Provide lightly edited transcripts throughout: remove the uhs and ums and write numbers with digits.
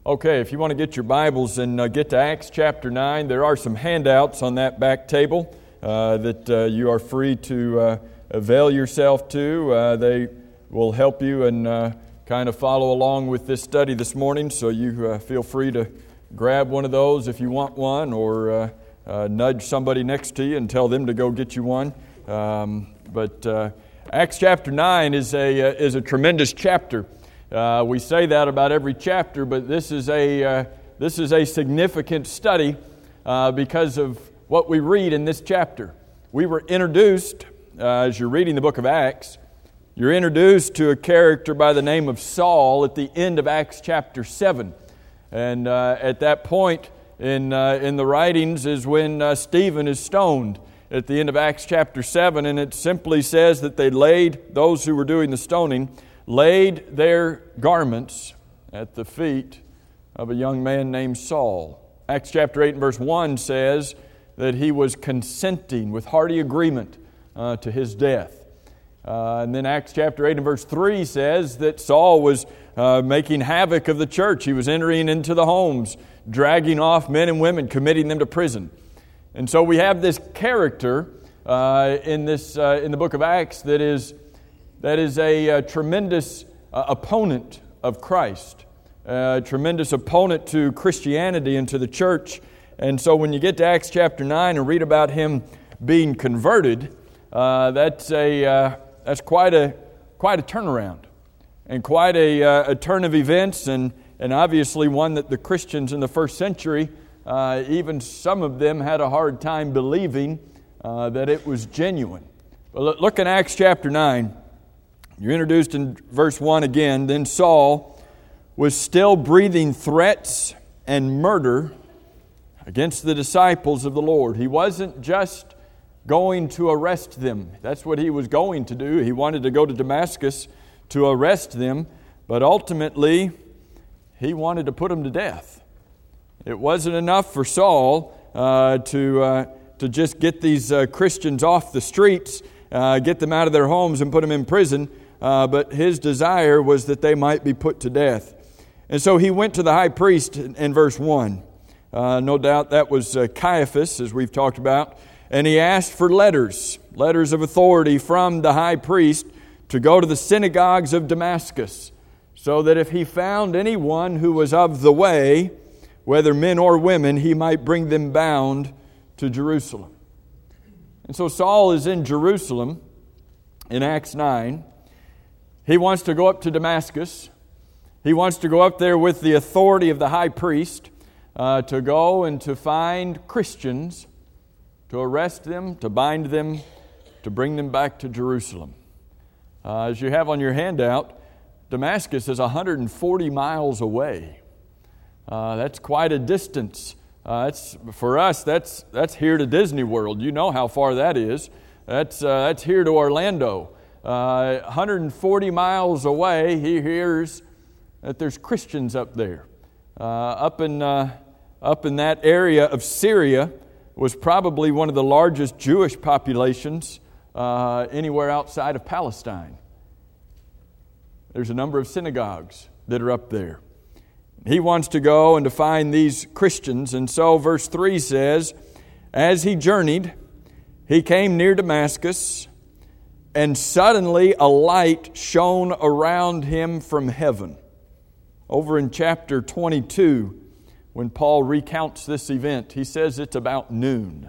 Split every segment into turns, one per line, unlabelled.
Okay, if you want to get your Bibles and get to Acts chapter 9, there are some handouts on that back table that you are free to avail yourself to. They will help you and kind of follow along with this study this morning, so you feel free to grab one of those if you want one, or nudge somebody next to you and tell them to go get you one. But Acts chapter 9 is a tremendous chapter. We say that about every chapter, but this is a significant study because of what we read in this chapter. We were introduced, as you're reading the book of Acts, you're introduced to a character by the name of Saul at the end of Acts chapter 7. And at that point in the writings is when Stephen is stoned at the end of Acts chapter 7, and it simply says that those who were doing the stoning laid their garments at the feet of a young man named Saul. Acts chapter 8 and verse 1 says that he was consenting with hearty agreement to his death. And then Acts chapter 8 and verse 3 says that Saul was making havoc of the church. He was entering into the homes, dragging off men and women, committing them to prison. And so we have this character in the book of Acts that is a tremendous opponent of Christ, a tremendous opponent to Christianity and to the church. And so when you get to Acts chapter 9 and read about him being converted, that's quite a turnaround and quite a turn of events, and obviously one that the Christians in the first century, even some of them had a hard time believing that it was genuine. But look in Acts chapter 9. You're introduced in verse 1 again. Then Saul was still breathing threats and murder against the disciples of the Lord. He wasn't just going to arrest them. That's what he was going to do. He wanted to go to Damascus to arrest them, but ultimately he wanted to put them to death. It wasn't enough for Saul to just get these Christians off the streets, get them out of their homes and put them in prison. But his desire was that they might be put to death. And so he went to the high priest in verse 1. No doubt that was Caiaphas, as we've talked about. And he asked for letters of authority from the high priest to go to the synagogues of Damascus, so that if he found anyone who was of the way, whether men or women, he might bring them bound to Jerusalem. And so Saul is in Jerusalem in Acts 9. He wants to go up to Damascus. He wants to go up there with the authority of the high priest to go and to find Christians, to arrest them, to bind them, to bring them back to Jerusalem. As you have on your handout, Damascus is 140 miles away. That's quite a distance. For us, that's here to Disney World. You know how far that is. That's here to Orlando. 140 miles away, he hears that there's Christians up there. Up in that area of Syria was probably one of the largest Jewish populations anywhere outside of Palestine. There's a number of synagogues that are up there. He wants to go and to find these Christians. And so verse 3 says, as he journeyed, he came near Damascus, and suddenly a light shone around him from heaven. Over in chapter 22, when Paul recounts this event, he says it's about noon.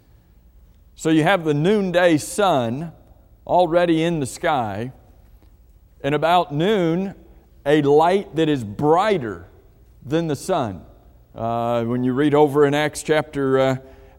So you have the noonday sun already in the sky, and about noon, a light that is brighter than the sun. When you read over in Acts chapter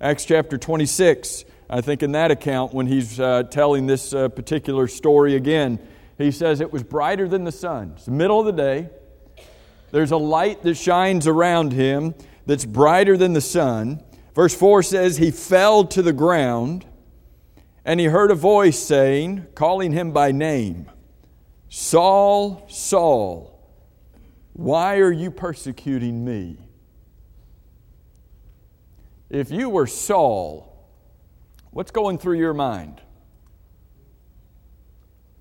26, I think in that account, when he's telling this particular story again, he says it was brighter than the sun. It's the middle of the day. There's a light that shines around him that's brighter than the sun. Verse 4 says, he fell to the ground, and he heard a voice saying, calling him by name, Saul, Saul, why are you persecuting me? If you were Saul, what's going through your mind?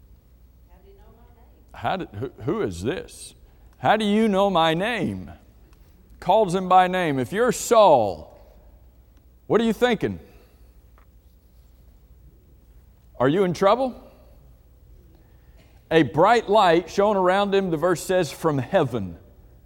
How do you know my name?
Who is this? How do you know my name? calls him by name. If you're Saul, what are you thinking? Are you in trouble? A bright light shone around him, the verse says, from heaven.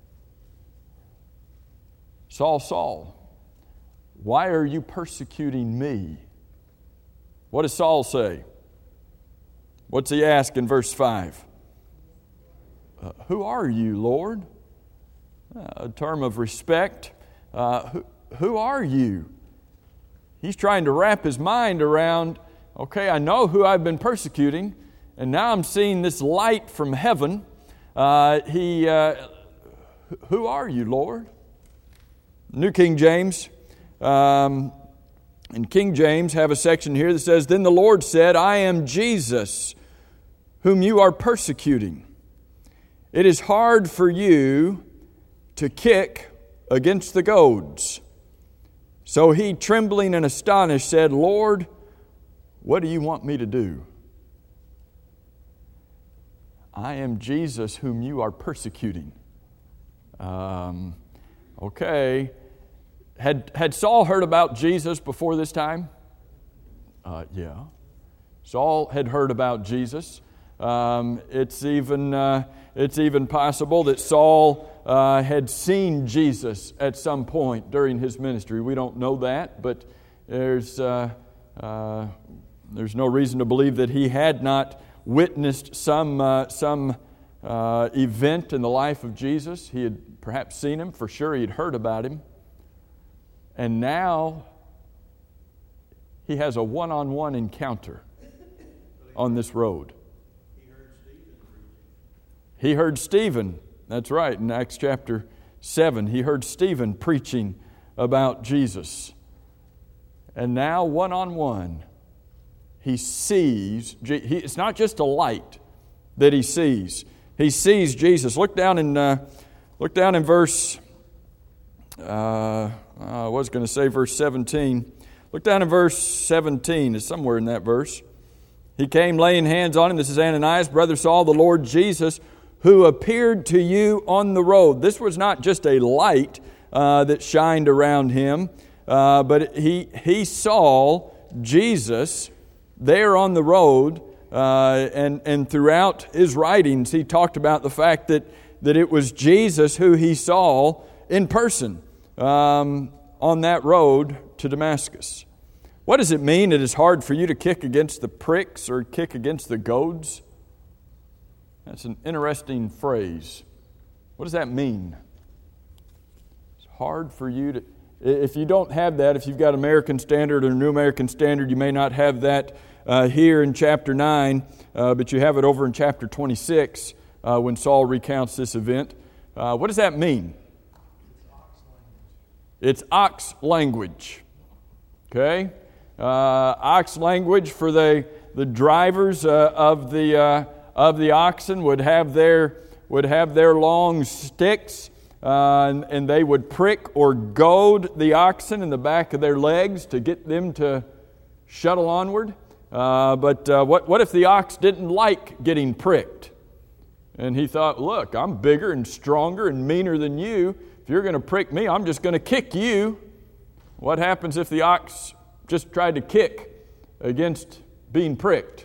Saul, Saul, why are you persecuting me? What does Saul say? What's he ask in verse 5? Who are you, Lord? A term of respect. Who are you? He's trying to wrap his mind around, okay, I know who I've been persecuting, and now I'm seeing this light from heaven. Who are you, Lord? New King James and King James have a section here that says, Then the Lord said, I am Jesus, whom you are persecuting. It is hard for you to kick against the goads. So he, trembling and astonished, said, Lord, what do you want me to do? I am Jesus whom you are persecuting. Okay. Had Saul heard about Jesus before this time? Yeah. Saul had heard about Jesus. It's even possible that Saul had seen Jesus at some point during his ministry. We don't know that, but there's no reason to believe that he had not witnessed some event in the life of Jesus. He had perhaps seen him. For sure he had heard about him. And now he has a one-on-one encounter on this road. He heard Stephen. That's right, in Acts chapter 7. He heard Stephen preaching about Jesus. And now, one-on-one, he sees. It's not just a light that he sees. He sees Jesus. Look down in verse. I was going to say verse 17. Look down in verse 17. It's somewhere in that verse. He came laying hands on him. This is Ananias, brother Saul, the Lord Jesus, who appeared to you on the road. This was not just a light that shined around him, but he saw Jesus there on the road, and throughout his writings he talked about the fact that it was Jesus who he saw in person on that road to Damascus. What does it mean it is hard for you to kick against the pricks or kick against the goads? That's an interesting phrase. What does that mean? It's hard for you to... If you don't have that, if you've got American Standard or New American Standard, you may not have that here in chapter 9, but you have it over in chapter 26 when Saul recounts this event. What does that mean? It's ox language. Okay? Ox language for the drivers of the oxen would have their long sticks, and they would prick or goad the oxen in the back of their legs to get them to shuttle onward. But what if the ox didn't like getting pricked? And he thought, look, I'm bigger and stronger and meaner than you. If you're going to prick me, I'm just going to kick you. What happens if the ox just tried to kick against being pricked?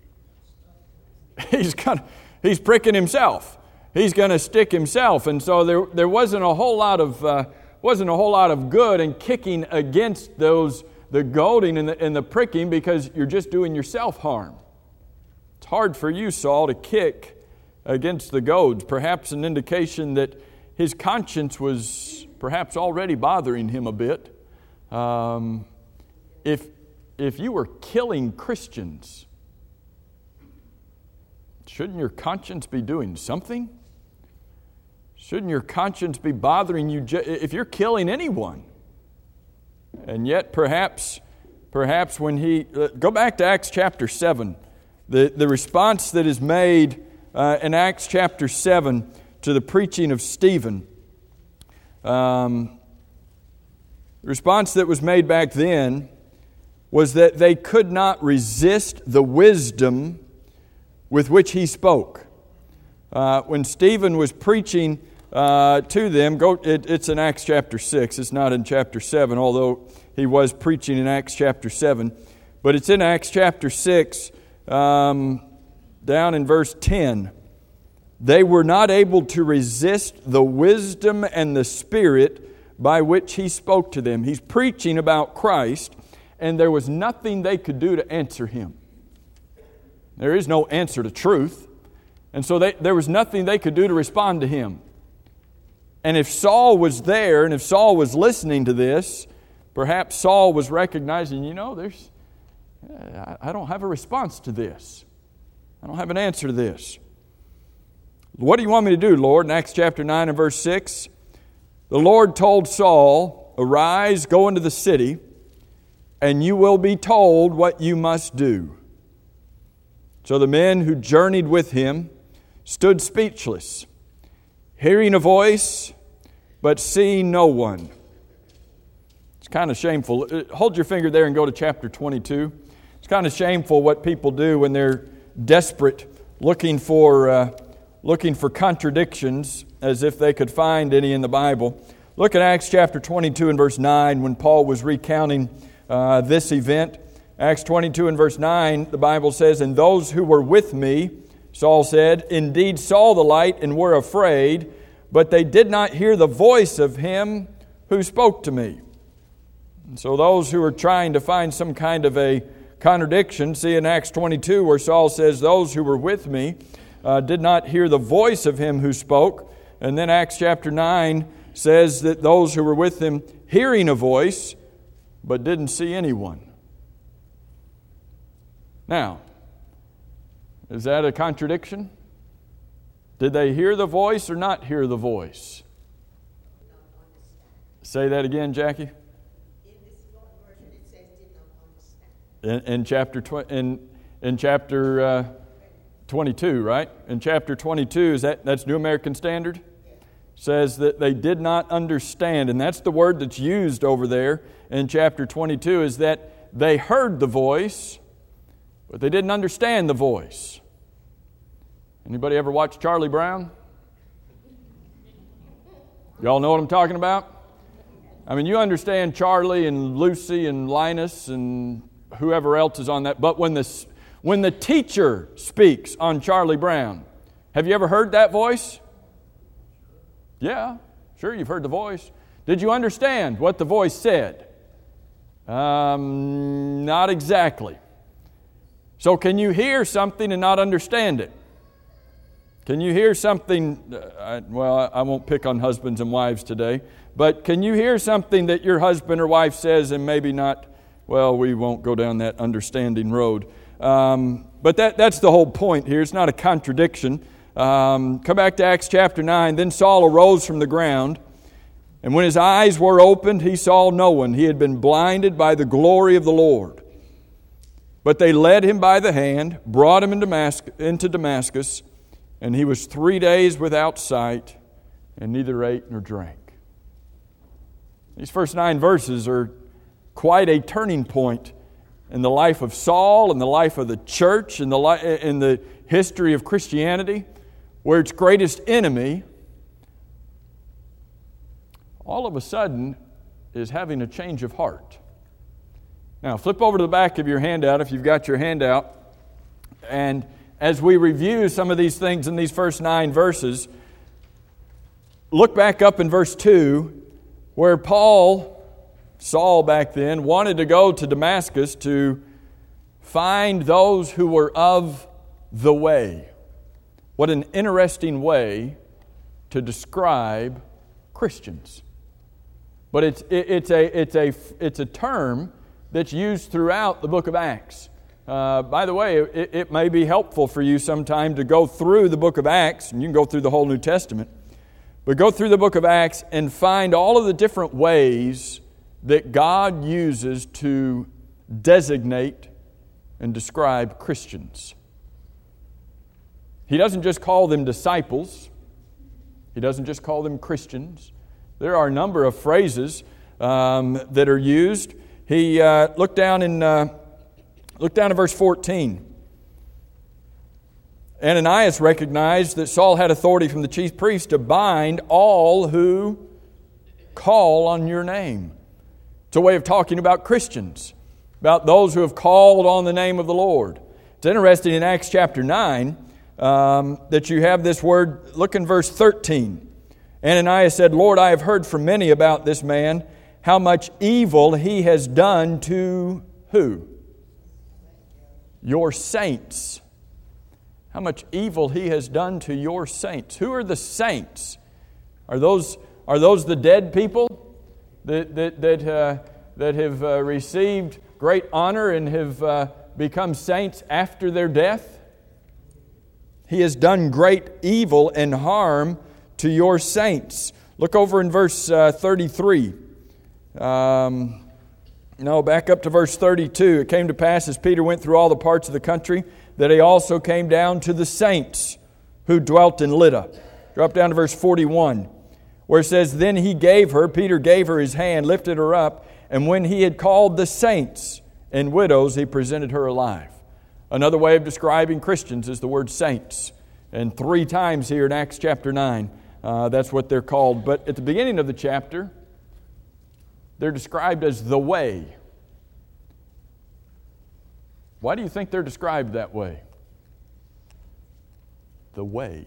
He's pricking himself. He's going to stick himself, and so there wasn't a whole lot of good in kicking against the goading and the pricking, because you're just doing yourself harm. It's hard for you, Saul, to kick against the goads. Perhaps an indication that his conscience was perhaps already bothering him a bit. If you were killing Christians, shouldn't your conscience be doing something? Shouldn't your conscience be bothering you if you're killing anyone? And yet perhaps when he... go back to Acts chapter 7. The response that is made in Acts chapter 7 to the preaching of Stephen. The response that was made back then was that they could not resist the wisdom with which he spoke. When Stephen was preaching to them. It's in Acts chapter 6. It's not in chapter 7, although he was preaching in Acts chapter 7. But it's in Acts chapter 6, down in verse 10. They were not able to resist the wisdom and the Spirit by which he spoke to them. He's preaching about Christ, and there was nothing they could do to answer him. There is no answer to truth. And so there was nothing they could do to respond to him. And if Saul was there, and if Saul was listening to this, perhaps Saul was recognizing, I don't have a response to this. I don't have an answer to this. What do you want me to do, Lord? In Acts chapter 9 and verse 6, the Lord told Saul, "Arise, go into the city, and you will be told what you must do." So the men who journeyed with him stood speechless, hearing a voice, but seeing no one. It's kind of shameful. Hold your finger there and go to chapter 22. It's kind of shameful what people do when they're desperate, looking for contradictions, as if they could find any in the Bible. Look at Acts chapter 22 and verse 9 when Paul was recounting this event. Acts 22 and verse 9, the Bible says, "And those who were with me," Saul said, "indeed saw the light and were afraid, but they did not hear the voice of him who spoke to me." And so those who are trying to find some kind of a contradiction, see in Acts 22 where Saul says, "Those who were with me did not hear the voice of him who spoke." And then Acts chapter 9 says that those who were with him hearing a voice, but didn't see anyone. Now, is that a contradiction? Did they hear the voice or not hear the voice? Say that again, Jackie.
In this short version, it says did not understand.
In chapter 22, right? In chapter 22, that's New American Standard? Says that they did not understand, and that's the word that's used over there in chapter 22, is that they heard the voice, but they didn't understand the voice. Anybody ever watch Charlie Brown? Y'all know what I'm talking about? I mean, you understand Charlie and Lucy and Linus and whoever else is on that, but when the teacher speaks on Charlie Brown, have you ever heard that voice? Yeah, sure, you've heard the voice. Did you understand what the voice said? Not exactly. So can you hear something and not understand it? Can you hear something, I won't pick on husbands and wives today, but can you hear something that your husband or wife says and maybe not, we won't go down that understanding road. But that's the whole point here. It's not a contradiction. Come back to Acts chapter 9. Then Saul arose from the ground, and when his eyes were opened, he saw no one. He had been blinded by the glory of the Lord. But they led him by the hand, brought him into Damascus, and he was 3 days without sight, and neither ate nor drank. These first 9 verses are quite a turning point in the life of Saul, in the life of the church, in the history of Christianity, where its greatest enemy, all of a sudden, is having a change of heart. Now, flip over to the back of your handout if you've got your handout. And as we review some of these things in these first 9 verses, look back up in verse 2, where Saul back then, wanted to go to Damascus to find those who were of the way. What an interesting way to describe Christians. But it's a term that's used throughout the book of Acts. By the way, it may be helpful for you sometime to go through the book of Acts, and you can go through the whole New Testament, but go through the book of Acts and find all of the different ways that God uses to designate and describe Christians. He doesn't just call them disciples. He doesn't just call them Christians. There are a number of phrases that are used. He look down in verse 14. Ananias recognized that Saul had authority from the chief priest to bind all who call on your name. It's a way of talking about Christians, about those who have called on the name of the Lord. It's interesting in Acts chapter 9 that you have this word. Look in verse 13. Ananias said, Lord, I have heard from many about this man, how much evil he has done to who? Your saints. How much evil he has done to your saints. Who are the saints? Are those the dead people that have received great honor and have become saints after their death? He has done great evil and harm to your saints. Look over in verse 33. Back up to verse 32. It came to pass as Peter went through all the parts of the country that he also came down to the saints who dwelt in Lydda. Drop down to verse 41, where it says, Then Peter gave her his hand, lifted her up, and when he had called the saints and widows, he presented her alive. Another way of describing Christians is the word saints. And 3 times here in Acts chapter 9, that's what they're called. But at the beginning of the chapter, they're described as the way. Why do you think they're described that way? The way.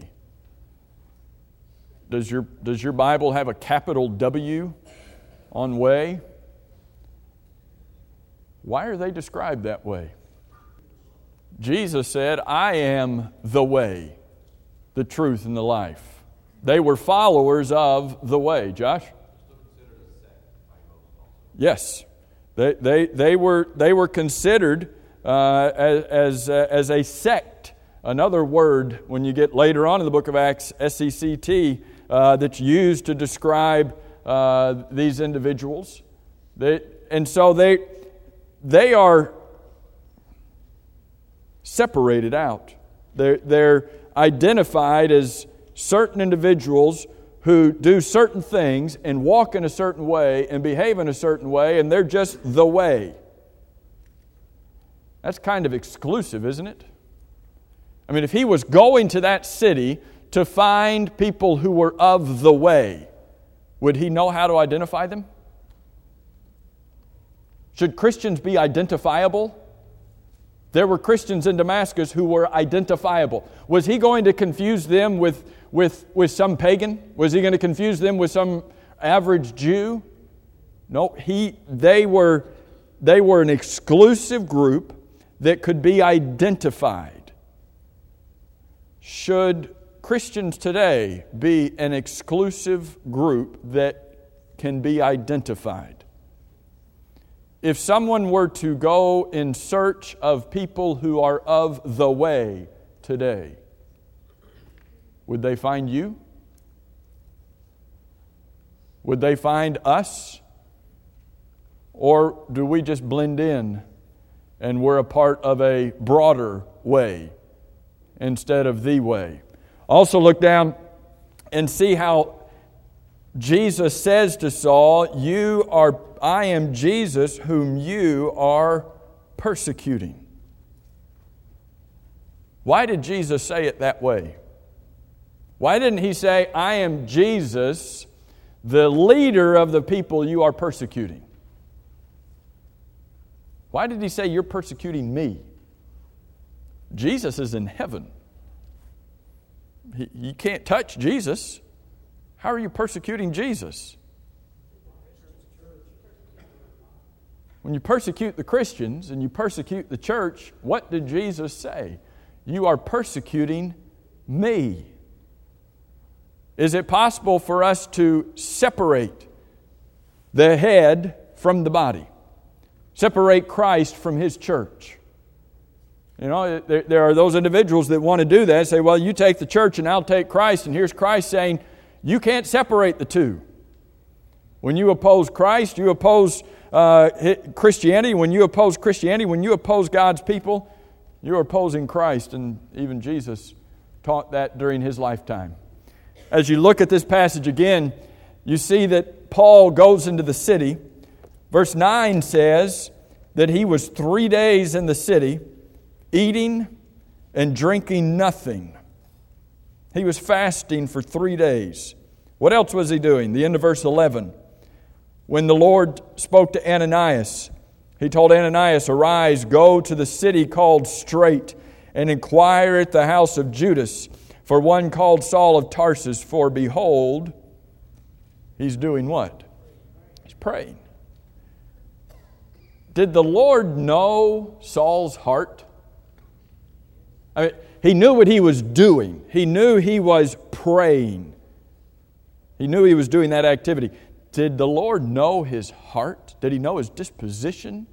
Does your Bible have a capital W on way? Why are they described that way? Jesus said, I am the way, the truth, and the life. They were followers of the way. Josh? Yes. They were considered as a sect. Another word, when you get later on in the book of Acts, S-E-C-T, that's used to describe these individuals. So they are separated out. They're identified as certain individuals who do certain things and walk in a certain way and behave in a certain way, and they're just the way. That's kind of exclusive, isn't it? I mean, if he was going to that city to find people who were of the way, would he know how to identify them? Should Christians be identifiable? There were Christians in Damascus who were identifiable. Was he going to confuse them with some pagan? Was he going to confuse them with some average Jew? No, they were an exclusive group that could be identified. Should Christians today be an exclusive group that can be identified? If someone were to go in search of people who are of the way today, would they find you? Would they find us? Or do we just blend in and we're a part of a broader way instead of the way? Also look down and see how Jesus says to Saul, I am Jesus whom you are persecuting. Why did Jesus say it that way? Why didn't he say, I am Jesus, the leader of the people you are persecuting? Why did he say, you're persecuting me? Jesus is in heaven. You can't touch Jesus. How are you persecuting Jesus? When you persecute the Christians and you persecute the church, what did Jesus say? You are persecuting me. Is it possible for us to separate the head from the body? Separate Christ from His church? You know, there are those individuals that want to do that. Say, well, you take the church and I'll take Christ. And here's Christ saying, you can't separate the two. When you oppose Christ, you oppose Christianity. When you oppose Christianity, when you oppose God's people, you're opposing Christ. And even Jesus taught that during His lifetime. As you look at this passage again, you see that Paul goes into the city. Verse 9 says that he was 3 days in the city, eating and drinking nothing. He was fasting for 3 days. What else was he doing? The end of verse 11. When the Lord spoke to Ananias, He told Ananias, "Arise, go to the city called Straight, and inquire at the house of Judas for one called Saul of Tarsus, for behold," he's doing what? He's praying. Did the Lord know Saul's heart? I mean, He knew what he was doing. He knew he was praying. He knew he was doing that activity. Did the Lord know his heart? Did He know his disposition?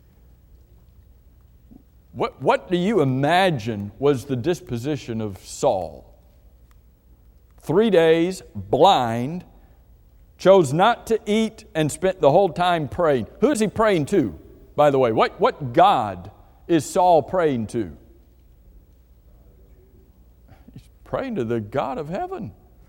What do you imagine was the disposition of Saul? 3 days, blind, chose not to eat, and spent the whole time praying. Who is he praying to, by the way? What God is Saul praying to? He's praying to the God of heaven.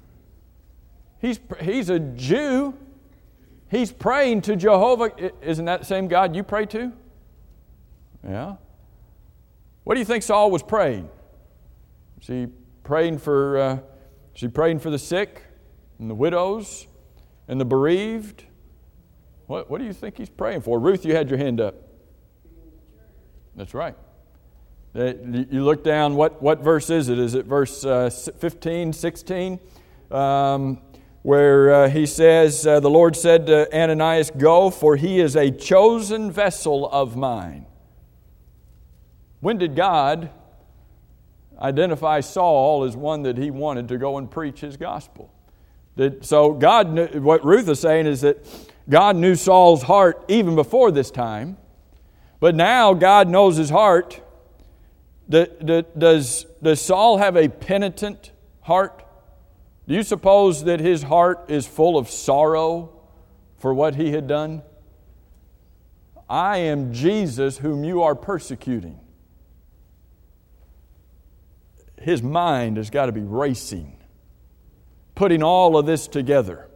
He's a Jew. He's praying to Jehovah. Isn't that the same God you pray to? Yeah. What do you think Saul was praying? Is he praying for the sick and the widows and the bereaved? What do you think he's praying for? Ruth, you had your hand up. That's right. You look down, what verse is it? Is it verse 15, 16? Where he says, the Lord said to Ananias, "Go, for he is a chosen vessel of mine." When did God identify Saul as one that He wanted to go and preach His gospel? So God knew, what Ruth is saying is that God knew Saul's heart even before this time, but now God knows his heart. Does Saul have a penitent heart? Do you suppose that his heart is full of sorrow for what he had done? "I am Jesus whom you are persecuting." His mind has got to be racing, putting all of this together.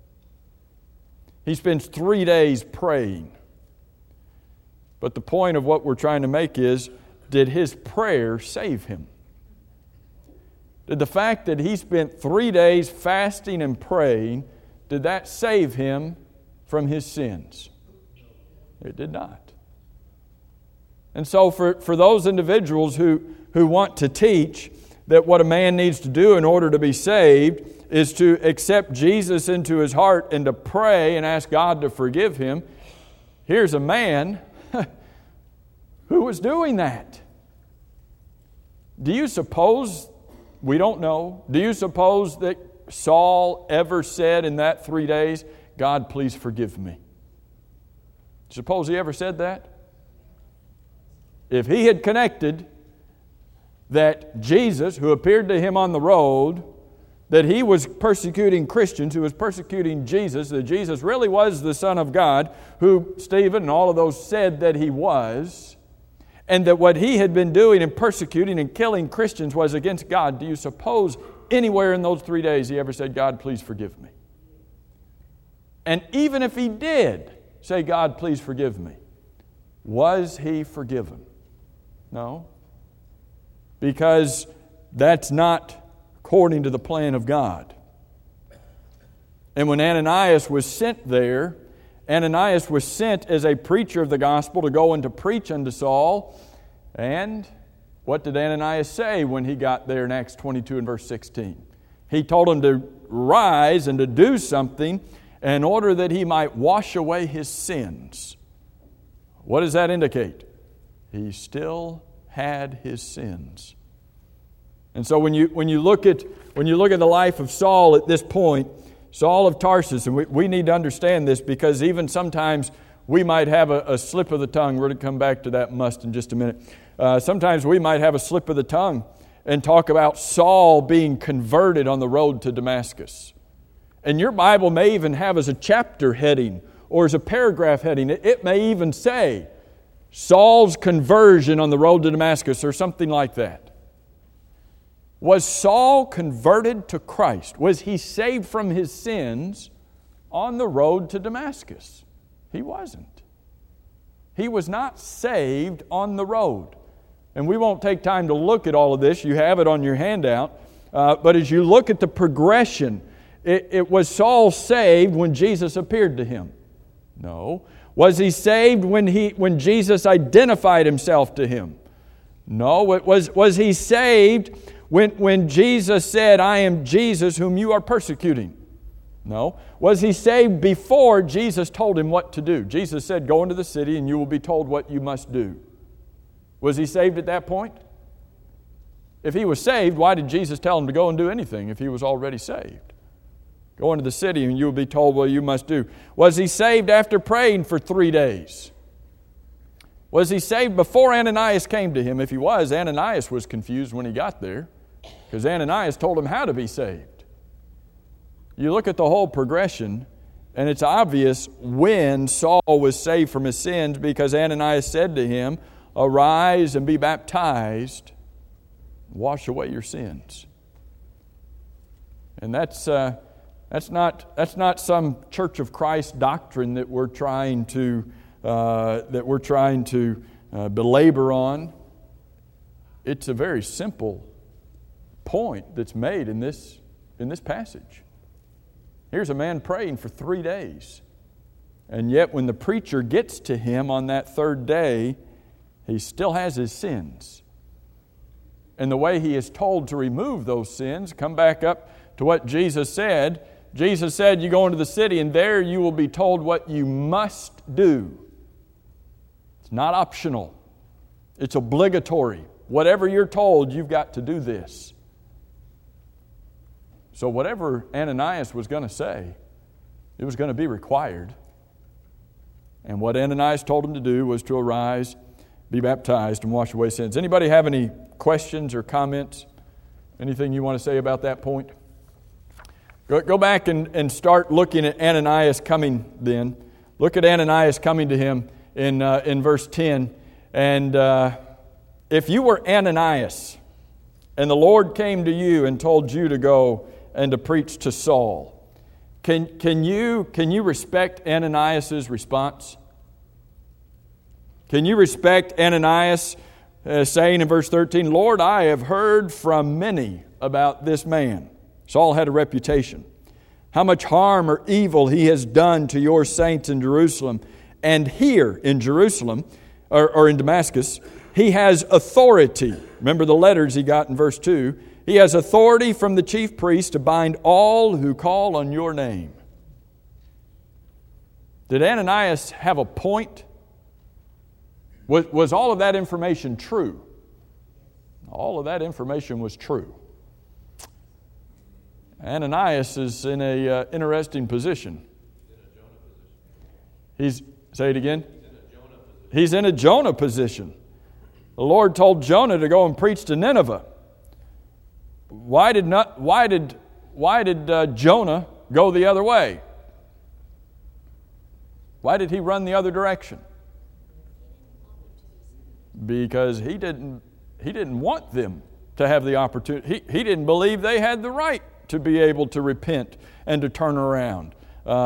He spends 3 days praying. But the point of what we're trying to make is, did his prayer save him? Did the fact that he spent 3 days fasting and praying, did that save him from his sins? It did not. And so for those individuals who want to teach that what a man needs to do in order to be saved is to accept Jesus into his heart and to pray and ask God to forgive him, here's a man who was doing that. Do you suppose, we don't know, do you suppose that Saul ever said in that 3 days, "God, please forgive me"? Suppose he ever said that? If he had connected that Jesus, who appeared to him on the road, that he was persecuting Christians, who was persecuting Jesus, that Jesus really was the Son of God, who Stephen and all of those said that he was, and that what he had been doing and persecuting and killing Christians was against God, do you suppose anywhere in those 3 days he ever said, "God, please forgive me"? And even if he did say, "God, please forgive me," was he forgiven? No. Because that's not according to the plan of God. And when Ananias was sent there, Ananias was sent as a preacher of the gospel to go and to preach unto Saul. And what did Ananias say when he got there in Acts 22 and verse 16? He told him to rise and to do something in order that he might wash away his sins. What does that indicate? He still had his sins. And so when you look at the life of Saul at this point, Saul of Tarsus, and we need to understand this because even sometimes we might have a slip of the tongue. We're going to come back to that must in just a minute. Sometimes we might have a slip of the tongue and talk about Saul being converted on the road to Damascus. And your Bible may even have as a chapter heading or as a paragraph heading, it may even say, Saul's conversion on the road to Damascus or something like that. Was Saul converted to Christ? Was he saved from his sins on the road to Damascus? He wasn't. He was not saved on the road. And we won't take time to look at all of this. You have it on your handout. But as you look at the progression, it was Saul saved when Jesus appeared to him? No. Was he saved when Jesus identified himself to him? No. Was he saved when Jesus said, I am Jesus whom you are persecuting? No. Was he saved before Jesus told him what to do? Jesus said, go into the city and you will be told what you must do. Was he saved at that point? If he was saved, why did Jesus tell him to go and do anything if he was already saved? Go into the city and you will be told what you must do. Was he saved after praying for 3 days? Was he saved before Ananias came to him? If he was, Ananias was confused when he got there, because Ananias told him how to be saved. You look at the whole progression, and it's obvious when Saul was saved from his sins, because Ananias said to him, arise and be baptized, wash away your sins. And that's not some Church of Christ doctrine that we're trying to belabor on. It's a very simple point that's made in this passage. Here's a man praying for 3 days, and yet when the preacher gets to him on that third day, he still has his sins. And the way he is told to remove those sins, come back up to what Jesus said. Jesus said, you go into the city and there you will be told what you must do. It's not optional. It's obligatory. Whatever you're told, you've got to do this. So whatever Ananias was going to say, it was going to be required. And what Ananias told him to do was to arise, be baptized, and wash away sins. Anybody have any questions or comments? Anything you want to say about that point? Go back and start looking at Ananias coming then. Look at Ananias coming to him in verse 10. And if you were Ananias and the Lord came to you and told you to go and to preach to Saul, can you respect Ananias' response? Can you respect Ananias saying in verse 13, Lord, I have heard from many about this man. Saul had a reputation. How much harm or evil he has done to your saints in Jerusalem. And here in Jerusalem, or in Damascus, he has authority. Remember the letters he got in verse 2. He has authority from the chief priest to bind all who call on your name. Did Ananias have a point? Was all of that information true? All of that information was true. Ananias is in an interesting position. Say it again. He's in a Jonah position. The Lord told Jonah to go and preach to Nineveh. Why did Jonah go the other way? Why did he run the other direction? Because he didn't want them to have the opportunity. He didn't believe they had the right to be able to repent and to turn around.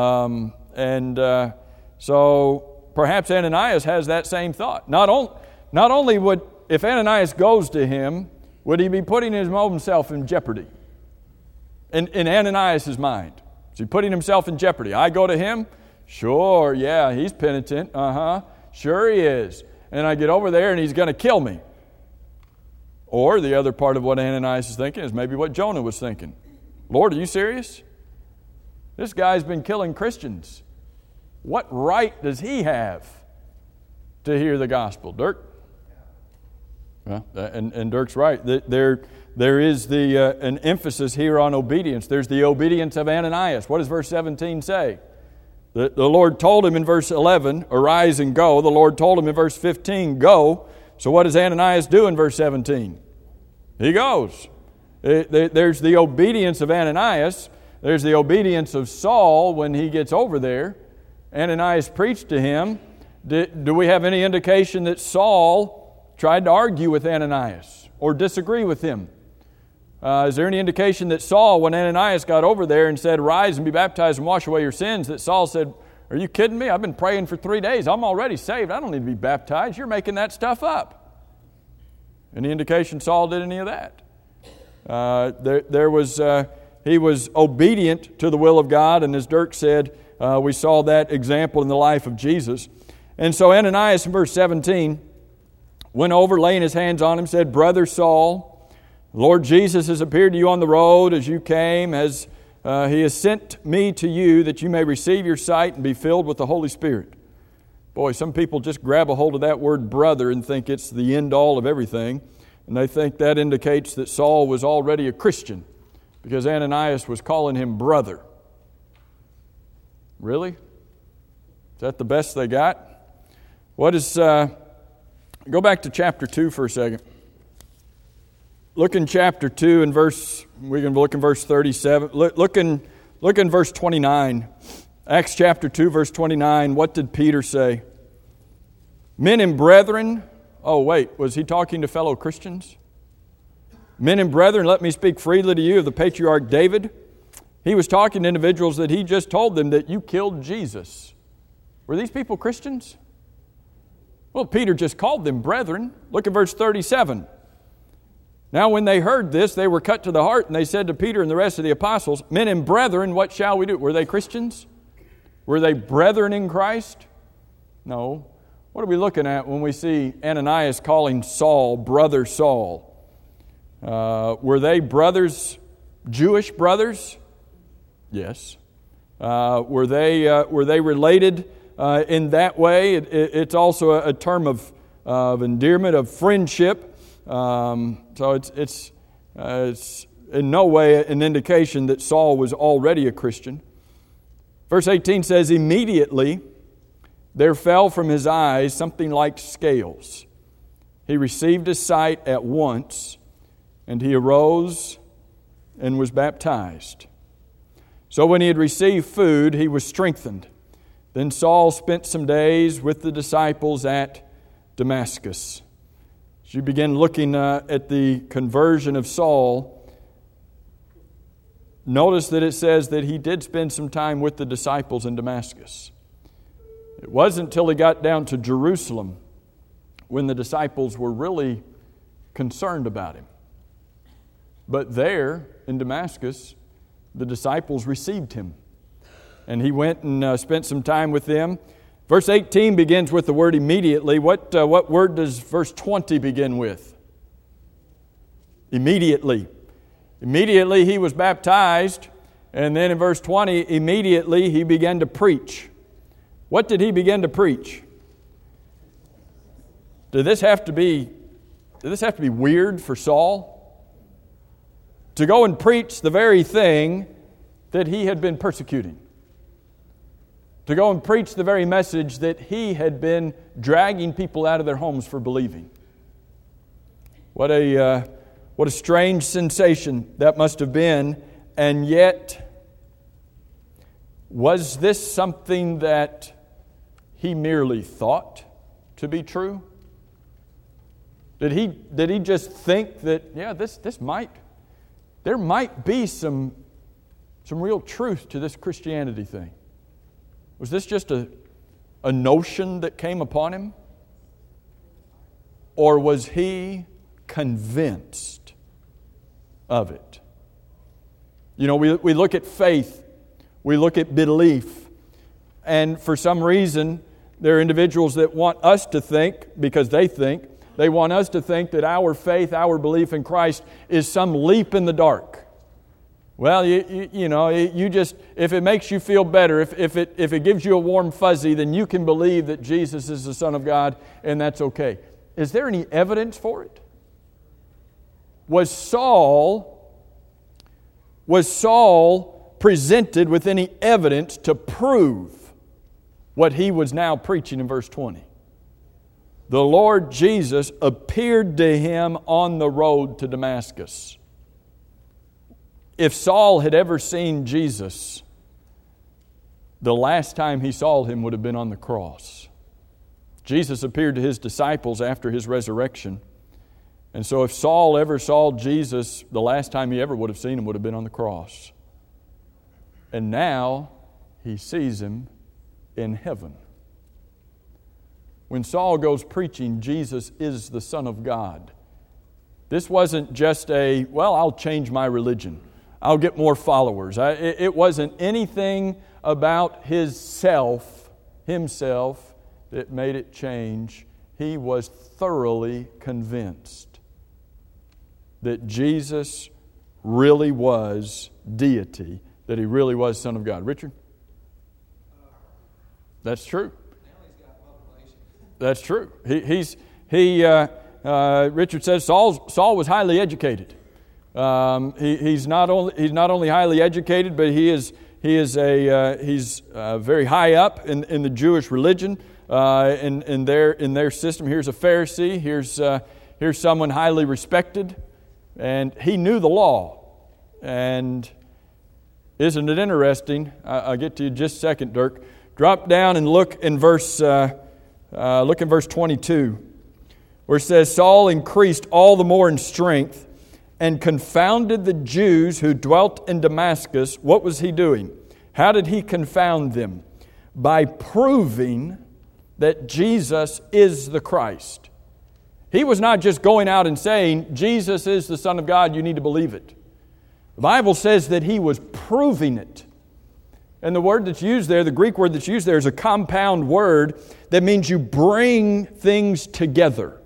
So perhaps Ananias has that same thought. Not only would, if Ananias goes to him, would he be putting his own self in jeopardy? In Ananias' mind. Is he putting himself in jeopardy? I go to him? Sure, yeah, he's penitent. Sure he is. And I get over there and he's going to kill me. Or the other part of what Ananias is thinking is maybe what Jonah was thinking. Lord, are you serious? This guy's been killing Christians. What right does he have to hear the gospel? Dirk? Well, and Dirk's right. There is an emphasis here on obedience. There's the obedience of Ananias. What does verse 17 say? The Lord told him in verse 11, arise and go. The Lord told him in verse 15, go. So what does Ananias do in verse 17? He goes. There's the obedience of Ananias. There's the obedience of Saul when he gets over there. Ananias preached to him. Do we have any indication that Saul tried to argue with Ananias or disagree with him? Is there any indication that Saul, when Ananias got over there and said, rise and be baptized and wash away your sins, that Saul said, are you kidding me? I've been praying for 3 days. I'm already saved. I don't need to be baptized. You're making that stuff up. Any indication Saul did any of that? He was obedient to the will of God, and as Dirk said, we saw that example in the life of Jesus. And so Ananias in verse 17 went over, laying his hands on him, said, Brother Saul, Lord Jesus has appeared to you on the road as you came, as He has sent me to you that you may receive your sight and be filled with the Holy Spirit. Boy, some people just grab a hold of that word brother and think it's the end all of everything. And they think that indicates that Saul was already a Christian because Ananias was calling him brother. Really? Is that the best they got? Go back to chapter 2 for a second. Look in chapter 2 and we can look in verse 37. Look in verse 29. Acts chapter 2, verse 29. What did Peter say? Men and brethren. Oh, wait. Was he talking to fellow Christians? Men and brethren, let me speak freely to you of the patriarch David. He was talking to individuals that he just told them that you killed Jesus. Were these people Christians? Well, Peter just called them brethren. Look at verse 37. Now when they heard this, they were cut to the heart, and they said to Peter and the rest of the apostles, Men and brethren, what shall we do? Were they Christians? Were they brethren in Christ? No. What are we looking at when we see Ananias calling Saul, brother Saul? Were they brothers, Jewish brothers? Yes. Were they related in that way? It's also a term of endearment, of friendship. So it's in no way an indication that Saul was already a Christian. Verse 18 says, Immediately there fell from his eyes something like scales. He received his sight at once, and he arose and was baptized. So when he had received food, he was strengthened. Then Saul spent some days with the disciples at Damascus. As you begin looking at the conversion of Saul, notice that it says that he did spend some time with the disciples in Damascus. It wasn't until he got down to Jerusalem when the disciples were really concerned about him. But there in Damascus, the disciples received him. And he went and spent some time with them. Verse 18 begins with the word immediately. What word does verse 20 begin with? Immediately. Immediately he was baptized. And then in verse 20, immediately he began to preach. What did he begin to preach? Did this have to be weird for Saul? To go and preach the very thing that he had been persecuting. To go and preach the very message that he had been dragging people out of their homes for believing. What a strange sensation that must have been. And yet, was this something that he merely thought to be true? Did he just think that, there might be some real truth to this Christianity thing? Was this just a notion that came upon him? Or was he convinced of it? You know, we look at faith, we look at belief, and for some reason, there are individuals that want us to think, because they want us to think that our faith, our belief in Christ is some leap in the dark. Well, you just, if it makes you feel better, if it gives you a warm fuzzy, then you can believe that Jesus is the Son of God, and that's okay. Is there any evidence for it? Was Saul presented with any evidence to prove what he was now preaching in verse 20? The Lord Jesus appeared to him on the road to Damascus. If Saul had ever seen Jesus, the last time he saw him would have been on the cross. Jesus appeared to his disciples after his resurrection. And so if Saul ever saw Jesus, the last time he ever would have seen him would have been on the cross. And now he sees him in heaven. When Saul goes preaching, Jesus is the Son of God, This wasn't just I'll change my religion. I'll get more followers. It wasn't anything about himself, that made it change. He was thoroughly convinced that Jesus really was deity, that He really was Son of God. Richard? That's true. That's true. Richard says Saul was highly educated. He's not only highly educated, but he's very high up in the Jewish religion, in their system. Here's a Pharisee. Here's someone highly respected, and he knew the law. And isn't it interesting? I'll get to you in just a second, Dirk. Drop down and look in verse 22, where it says, Saul increased all the more in strength and confounded the Jews who dwelt in Damascus. What was he doing? How did he confound them? By proving that Jesus is the Christ. He was not just going out and saying, Jesus is the Son of God, you need to believe it. The Bible says that he was proving it. And the word that's used there, the Greek word that's used there, is a compound word that means you bring things together.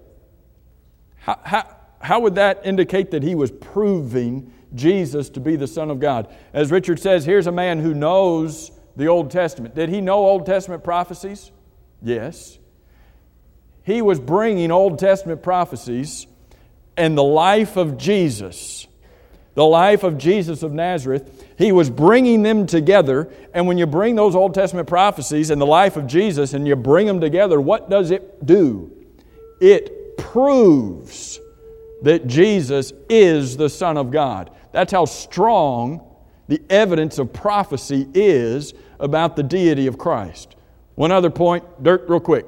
How would that indicate that he was proving Jesus to be the Son of God? As Richard says, here's a man who knows the Old Testament. Did he know Old Testament prophecies? Yes. He was bringing Old Testament prophecies and the life of Jesus of Nazareth. He was bringing them together, and when you bring those Old Testament prophecies and the life of Jesus and you bring them together, what does it do? It proves that Jesus is the Son of God. That's how strong the evidence of prophecy is about the deity of Christ. One other point, Dirk, real quick.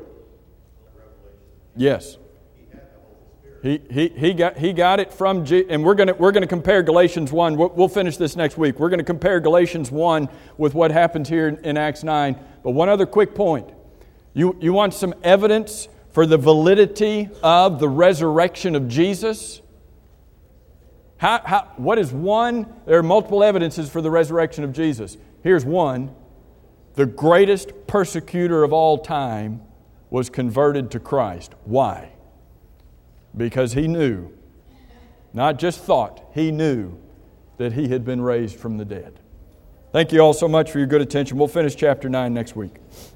Yes. He got it from and we're going to compare Galatians 1. We'll finish this next week. We're going to compare Galatians 1 with what happens here in Acts 9. But one other quick point. You want some evidence for the validity of the resurrection of Jesus? What is one? There are multiple evidences for the resurrection of Jesus. Here's one. The greatest persecutor of all time was converted to Christ. Why? Because he knew, not just thought, he knew that he had been raised from the dead. Thank you all so much for your good attention. We'll finish chapter 9 next week.